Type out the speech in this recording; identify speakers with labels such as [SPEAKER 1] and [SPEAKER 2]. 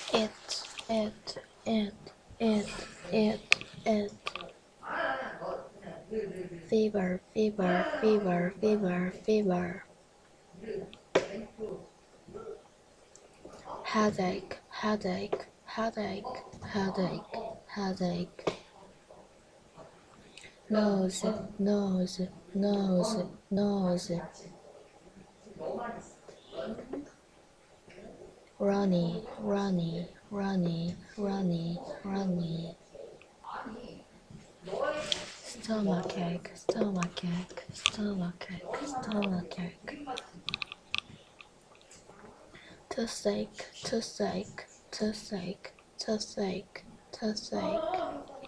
[SPEAKER 1] it, it, it, it. Fever, fever, fever, fever, fever. Headache, headache, headache, headache, headache. Nose, nose, nose, nose. Runny, runny, runny, runny, runny. Stomachache, stomachache, stomachache, stomachache. Toothache, toothache, toothache, toothache, toothache.